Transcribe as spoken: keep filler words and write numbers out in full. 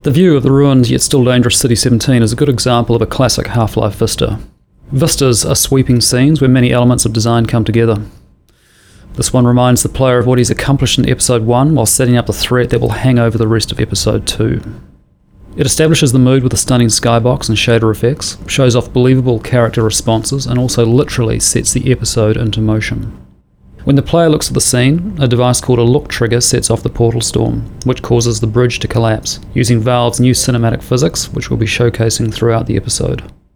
The view of the ruined yet still dangerous City seventeen is a good example of a classic Half-Life vista. Vistas are sweeping scenes where many elements of design come together. This one reminds the player of what he's accomplished in Episode one while setting up the threat that will hang over the rest of Episode two. It establishes the mood with a stunning skybox and shader effects, shows off believable character responses, and also literally sets the episode into motion. When the player looks at the scene, a device called a look trigger sets off the portal storm, which causes the bridge to collapse, using Valve's new cinematic physics, which we'll be showcasing throughout the episode.